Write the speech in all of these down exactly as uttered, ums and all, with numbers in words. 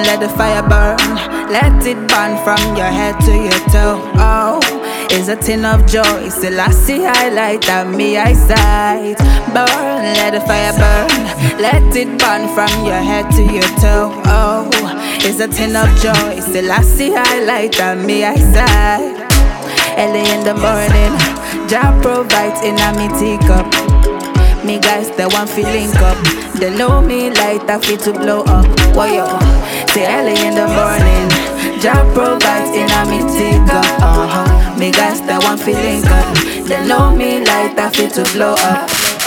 let the fire burn. Let it burn from your head to your toe. Oh, it's a tin of joy. Still I see highlight on me eyesight. Burn, let the fire burn. Let it burn from your head to your toe. Oh, it's a tin of joy. Still I see highlight on me eyesight. Early in the morning, Jah provides in a me teacup. Me guys, they want fi link up. They know me like that fit to blow up. Why yo? Say early in the morning, Jah provides in a me teacup. Uh-huh. Me guys, they want fi link up. They know me like that fit to blow up.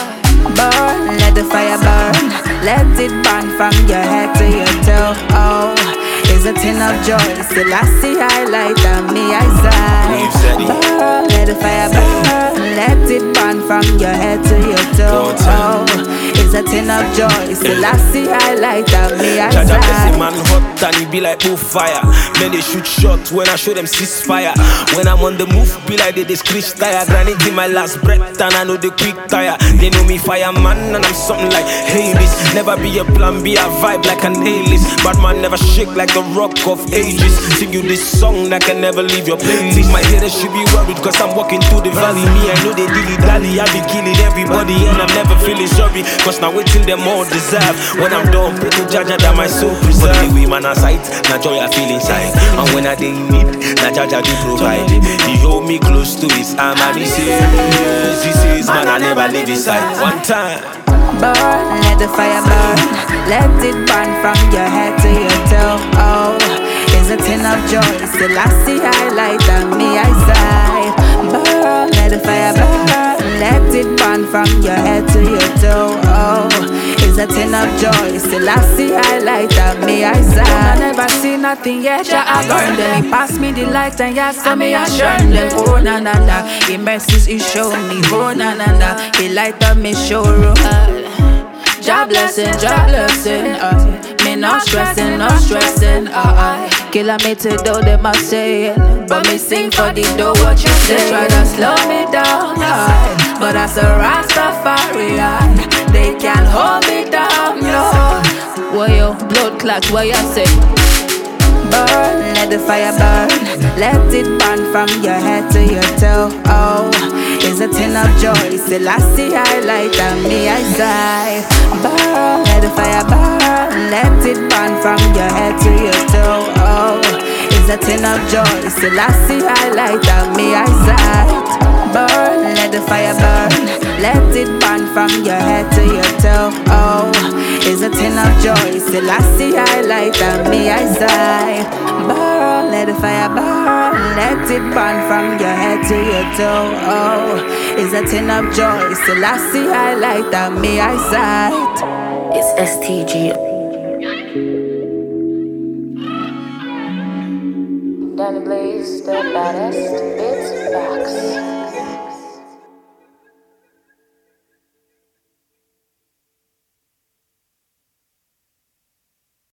Burn, let the fire burn. Let it burn from your head to your toe. Oh, it's a tin of joy. Still I see highlight on me eyesight. Burn, let the fire burn. Let it burn from your head to your toe. Oh, it's a tin of joy. Still I see highlight on me eyesight. Jaja bless him man hot and he be like bull fire. Men they shoot shots when I show them ceasefire. When I'm on the move, be like they, they screech tire. Granite in my last breath and I know they quick tire. They know me fireman and I'm something like Hades. Never be a plan, be a vibe like an A-list. Bad man never shake like the rock of ages. Sing you this song that can never leave your playlist. My haters should be worried cause I'm walking through the valley. Me I know they dilly-dally, I be killing everybody and I'm never feeling sorry. Cause now waiting them all deserve. When I'm done, pray to Jaja that my soul preserve. But the way man sight, now joy I feel inside. And when I dey in need, now Jaja do provide. He hold me close to his arm and he says, he says, man I never leave his side. One time. Burn, let the fire burn. Let it burn from your head to your toe. Oh, it's a tin of joy. Still I see highlight on me eyesight. Burn, let the fire burn. Let it burn from your head to your toe. Oh, it's a tin of joy. Still I see highlight on me eyesight. I never see nothing yet. Yeah, I burn them. He pass me the light and yeah, so me I shine them. Oh na na na, He mercies He show me. Oh na na na, He light up me showroom. Jah blessing, Jah blessing. Uh, me not stressing, not stressing. Uh, uh. Kilometer though them a saying, but me sing for the dough. What you say? Try to slow me down, uh, but as a Rastafarian, they can't hold me down, no. Why yo, blood clot? What you say? Burn, let the fire burn. Let it burn from your head to your toe. Oh, it's a tin of joy. Still I see highlight on me eyesight. Burn, let the fire burn. Let it burn from your head to your toe. Oh, it's a tin of joy. Still I see highlight on me eyesight. Burn, let the fire burn. Let it burn from your head to your toe. Oh, it's a tin of joy. Still I see highlight on me eyesight. Burn, let the fire burn. Let it burn from your head to your toe. Oh, it's a tin of joy. Still I see highlight on me eyesight. It's S T G. Danny Blaze, the baddest, it's Box.